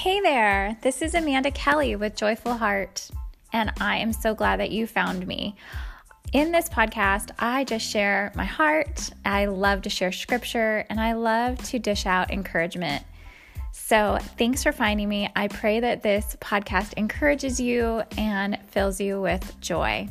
Hey there, this is Amanda Kelly with Joyful Heart, and I am so glad that you found me. In this podcast, I just share my heart. I love to share scripture, and I love to dish out encouragement. So thanks for finding me. I pray that this podcast encourages you and fills you with joy.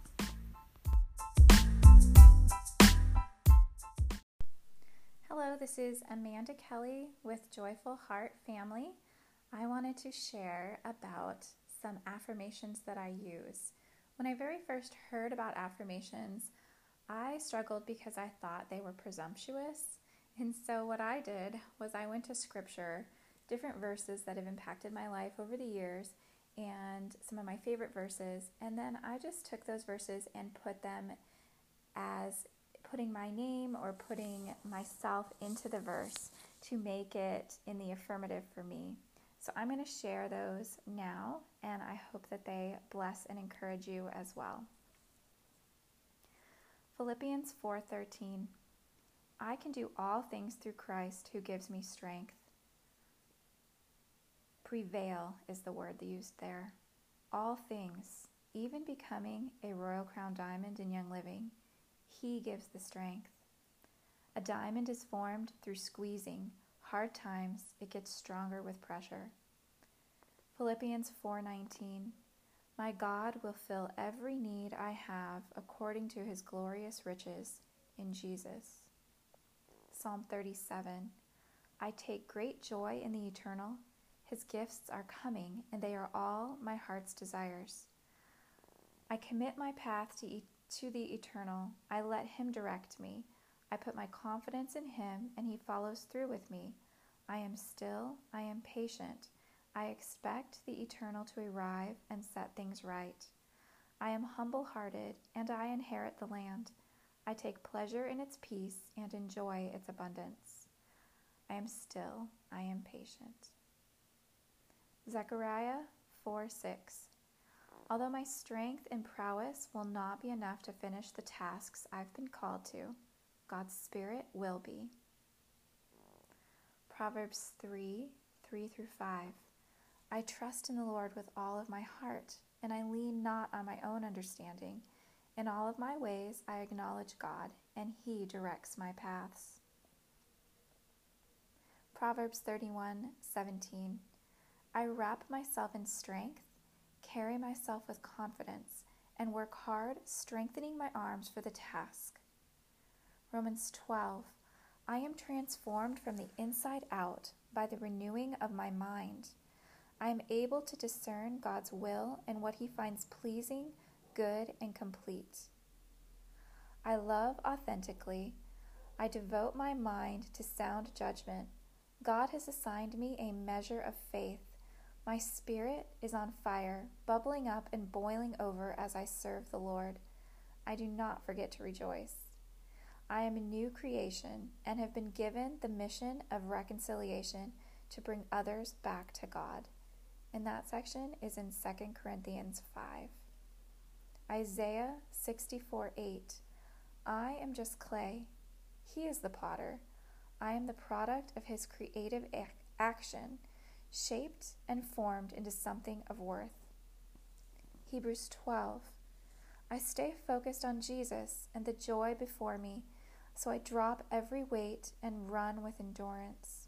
Hello, this is Amanda Kelly with Joyful Heart Family. I wanted to share about some affirmations that I use. When I very first heard about affirmations, I struggled because I thought they were presumptuous. And so what I did was I went to scripture, different verses that have impacted my life over the years, and some of my favorite verses, and then I just took those verses and put them as putting my name or putting myself into the verse to make it in the affirmative for me. So I'm going to share those now, and I hope that they bless and encourage you as well. Philippians 4:13. I can do all things through Christ who gives me strength. Prevail is the word used there. All things, even becoming a Royal Crown diamond in Young Living, He gives the strength. A diamond is formed through squeezing. Hard times, it gets stronger with pressure. Philippians 4:19. My God will fill every need I have according to His glorious riches in Jesus. Psalm 37. I take great joy in the eternal. His gifts are coming, and they are all my heart's desires. I commit my path to the eternal. I let Him direct me. I put my confidence in Him, and He follows through with me. I am still, I am patient. I expect the eternal to arrive and set things right. I am humble-hearted, and I inherit the land. I take pleasure in its peace and enjoy its abundance. I am still, I am patient. Zechariah 4:6. Although my strength and prowess will not be enough to finish the tasks I've been called to, God's Spirit will be. Proverbs 3:3-5. I trust in the Lord with all of my heart, and I lean not on my own understanding. In all of my ways I acknowledge God, and He directs my paths. Proverbs 31:17. I wrap myself in strength, carry myself with confidence, and work hard, strengthening my arms for the task. Romans 12. I am transformed from the inside out by the renewing of my mind. I am able to discern God's will and what He finds pleasing, good, and complete. I love authentically. I devote my mind to sound judgment. God has assigned me a measure of faith. My spirit is on fire, bubbling up and boiling over as I serve the Lord. I do not forget to rejoice. I am a new creation and have been given the mission of reconciliation to bring others back to God. And that section is in 2 Corinthians 5. Isaiah 64:8. I am just clay. He is the potter. I am the product of His creative action, shaped and formed into something of worth. Hebrews 12. I stay focused on Jesus and the joy before me, so I drop every weight and run with endurance.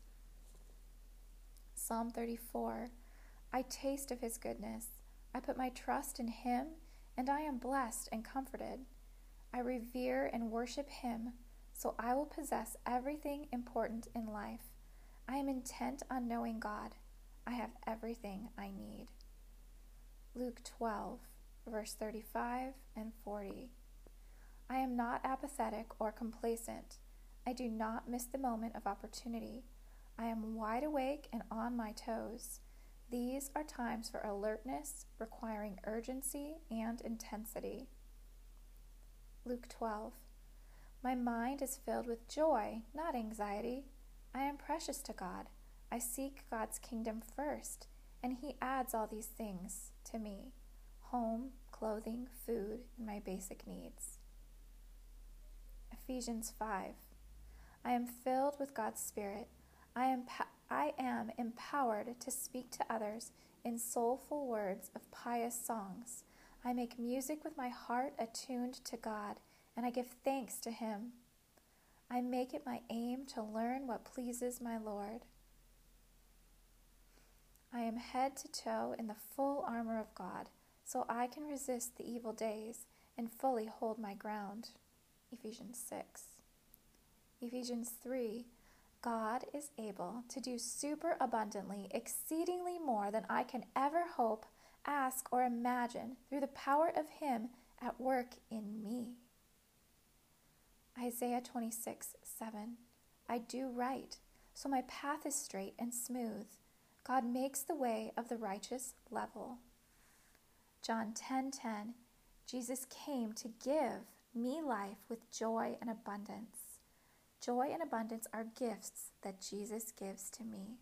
Psalm 34. I taste of His goodness. I put my trust in Him, and I am blessed and comforted. I revere and worship Him, so I will possess everything important in life. I am intent on knowing God. I have everything I need. Luke 12, verse 35 and 40. I am not apathetic or complacent. I do not miss the moment of opportunity. I am wide awake and on my toes. These are times for alertness, requiring urgency and intensity. Luke 12. My mind is filled with joy, not anxiety. I am precious to God. I seek God's kingdom first, and He adds all these things to me: home, clothing, food, and my basic needs. Ephesians 5. I am filled with God's Spirit. I am I am empowered to speak to others in soulful words of pious songs. I make music with my heart attuned to God, and I give thanks to Him. I make it my aim to learn what pleases my Lord. I am head to toe in the full armor of God, so I can resist the evil days and fully hold my ground. Ephesians 6. Ephesians 3. God is able to do super abundantly, exceedingly more than I can ever hope, ask, or imagine through the power of Him at work in me. Isaiah 26:7. I do right, so my path is straight and smooth. God makes the way of the righteous level. John 10:10. Jesus came to give me life with joy and abundance. Joy and abundance are gifts that Jesus gives to me.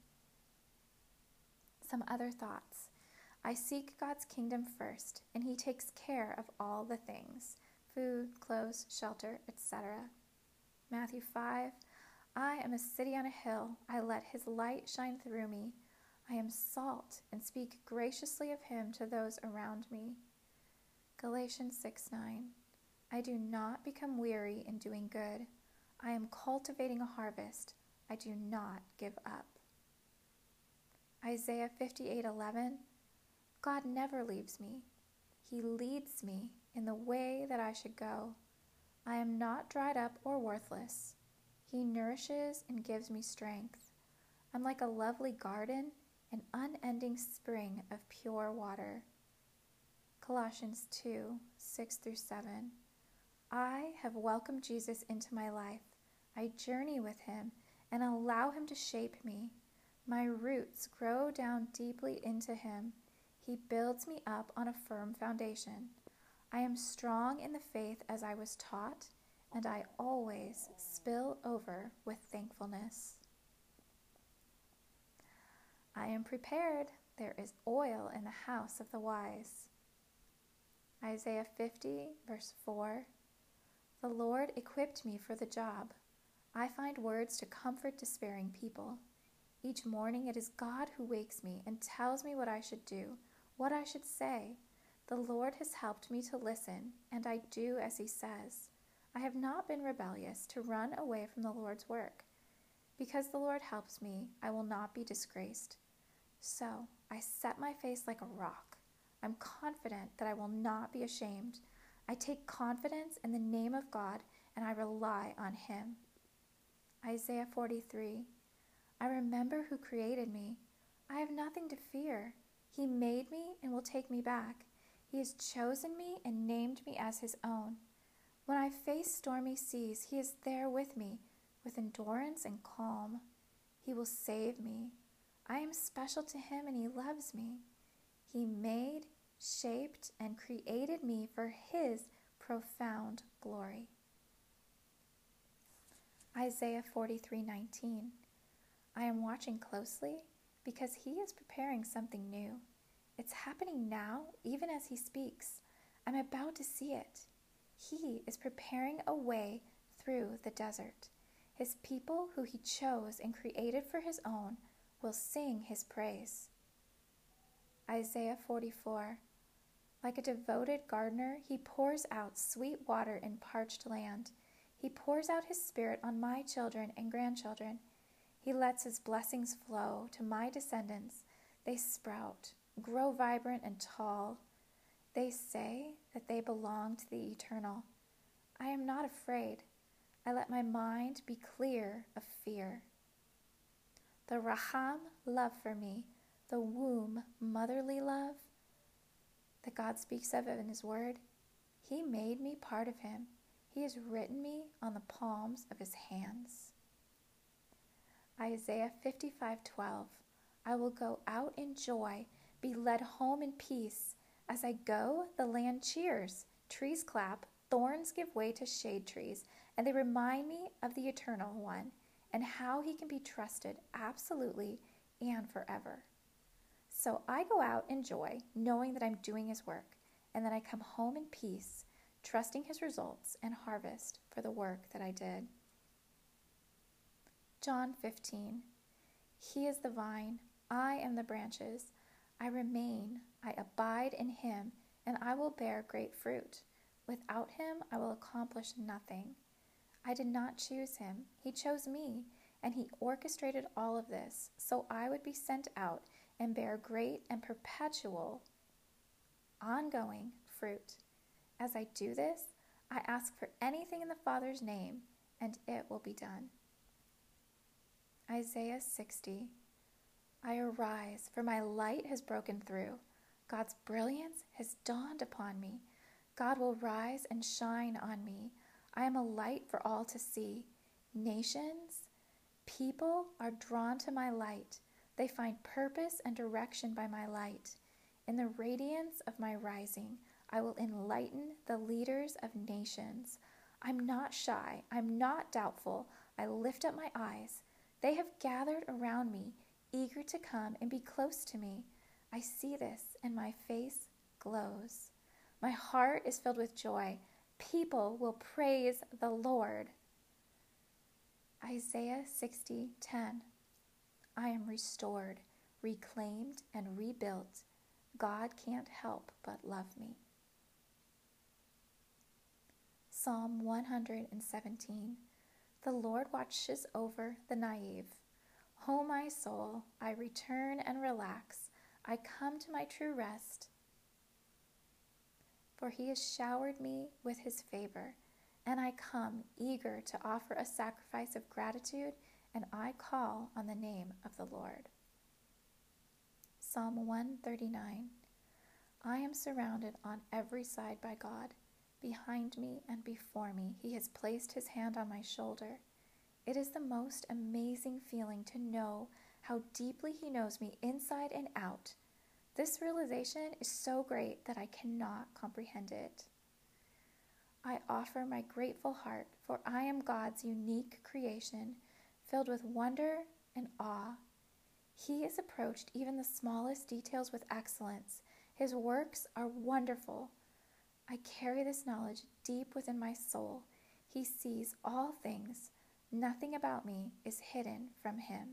Some other thoughts. I seek God's kingdom first, and He takes care of all the things: food, clothes, shelter, etc. Matthew 5. I am a city on a hill. I let His light shine through me. I am salt and speak graciously of Him to those around me. Galatians 6:9. I do not become weary in doing good. I am cultivating a harvest. I do not give up. Isaiah 58:11. God never leaves me. He leads me in the way that I should go. I am not dried up or worthless. He nourishes and gives me strength. I'm like a lovely garden, an unending spring of pure water. Colossians 2:6-7. I have welcomed Jesus into my life. I journey with Him and allow Him to shape me. My roots grow down deeply into Him. He builds me up on a firm foundation. I am strong in the faith as I was taught, and I always spill over with thankfulness. I am prepared. There is oil in the house of the wise. Isaiah 50:4. The Lord equipped me for the job. I find words to comfort despairing people. Each morning it is God who wakes me and tells me what I should do, what I should say. The Lord has helped me to listen, and I do as He says. I have not been rebellious to run away from the Lord's work. Because the Lord helps me, I will not be disgraced. So I set my face like a rock. I'm confident that I will not be ashamed. I take confidence in the name of God, and I rely on Him. Isaiah 43. I remember who created me. I have nothing to fear. He made me and will take me back. He has chosen me and named me as His own. When I face stormy seas, He is there with me, with endurance and calm. He will save me. I am special to Him, and He loves me. He made, shaped, and created me for His profound glory. Isaiah 43:19. I am watching closely because He is preparing something new. It's happening now, even as He speaks. I'm about to see it. He is preparing a way through the desert. His people, who He chose and created for His own, will sing His praise. Isaiah 44. Like a devoted gardener, He pours out sweet water in parched land. He pours out His Spirit on my children and grandchildren. He lets His blessings flow to my descendants. They sprout, grow vibrant and tall. They say that they belong to the eternal. I am not afraid. I let my mind be clear of fear. The Raham, love for me, the womb, motherly love that God speaks of in His Word, He made me part of Him. He has written me on the palms of His hands. Isaiah 55:12. I will go out in joy, be led home in peace. As I go, the land cheers, trees clap, thorns give way to shade trees, and they remind me of the Eternal One and how He can be trusted absolutely and forever. So I go out in joy, knowing that I'm doing His work, and that I come home in peace, trusting His results and harvest for the work that I did. John 15. He is the vine, I am the branches. I remain, I abide in him, and I will bear great fruit. Without him, I will accomplish nothing. I did not choose him. He chose me, and he orchestrated all of this so I would be sent out and bear great and perpetual, ongoing fruit. As I do this, I ask for anything in the Father's name, and it will be done. Isaiah 60. I arise, for my light has broken through. God's brilliance has dawned upon me. God will rise and shine on me. I am a light for all to see. Nations, people are drawn to my light. They find purpose and direction by my light. In the radiance of my rising, I will enlighten the leaders of nations. I'm not shy. I'm not doubtful. I lift up my eyes. They have gathered around me, eager to come and be close to me. I see this, and my face glows. My heart is filled with joy. People will praise the Lord. Isaiah 60:10. I am restored, reclaimed, and rebuilt. God can't help but love me. Psalm 117. The Lord watches over the naive. O my soul, I return and relax. I come to my true rest. For he has showered me with his favor, and I come eager to offer a sacrifice of gratitude, and I call on the name of the Lord. Psalm 139. I am surrounded on every side by God. Behind me and before me, he has placed his hand on my shoulder. It is the most amazing feeling to know how deeply he knows me inside and out. This realization is so great that I cannot comprehend it. I offer my grateful heart, for I am God's unique creation, filled with wonder and awe. He has approached even the smallest details with excellence. His works are wonderful. I carry this knowledge deep within my soul. He sees all things. Nothing about me is hidden from him.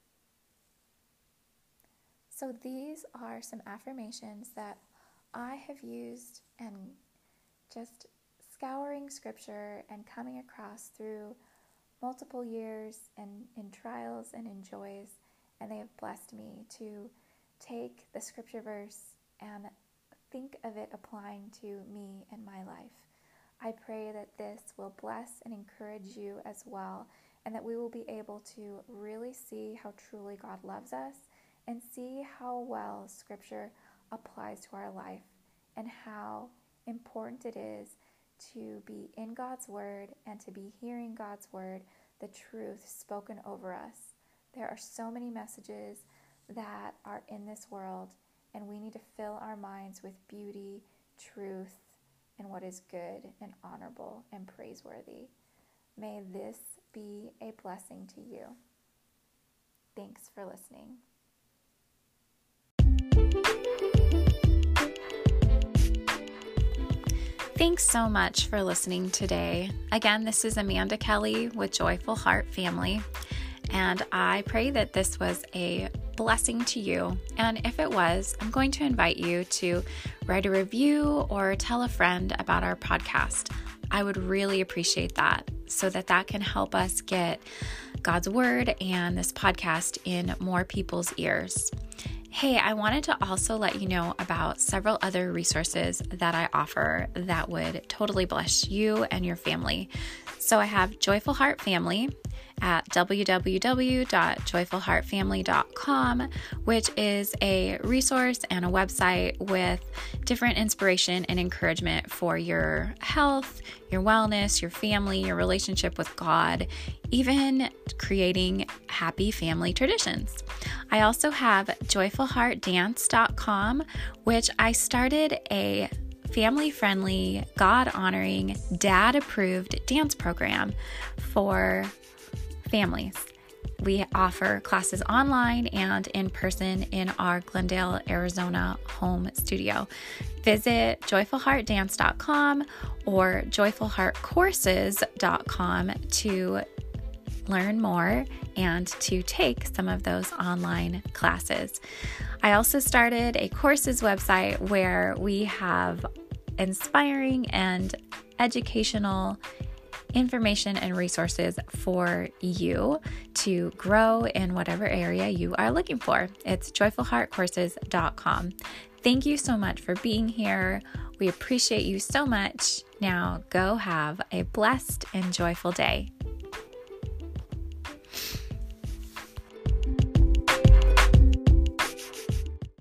So these are some affirmations that I have used and just scouring scripture and coming across through multiple years and in trials and in joys, and they have blessed me to take the scripture verse and think of it applying to me and my life. I pray that this will bless and encourage you as well, and that we will be able to really see how truly God loves us and see how well Scripture applies to our life and how important it is to be in God's Word and to be hearing God's Word, the truth spoken over us. There are so many messages that are in this world, and we need to fill our minds with beauty, truth, and what is good and honorable and praiseworthy. May this be a blessing to you. Thanks for listening. Thanks so much for listening today. Again, this is Amanda Kelly with Joyful Heart Family, and I pray that this was a blessing to you. And if it was, I'm going to invite you to write a review or tell a friend about our podcast. I would really appreciate that so that can help us get God's word and this podcast in more people's ears. Hey, I wanted to also let you know about several other resources that I offer that would totally bless you and your family. So I have Joyful Heart Family at www.joyfulheartfamily.com, which is a resource and a website with different inspiration and encouragement for your health, your wellness, your family, your relationship with God, even creating happy family traditions. I also have joyfulheartdance.com, which I started a family-friendly, God-honoring, dad-approved dance program for families. We offer classes online and in person in our Glendale, Arizona home studio. Visit joyfulheartdance.com or joyfulheartcourses.com to learn more and to take some of those online classes. I also started a courses website where we have inspiring and educational information and resources for you to grow in whatever area you are looking for. It's joyfulheartcourses.com. Thank you so much for being here. We appreciate you so much. Now go have a blessed and joyful day.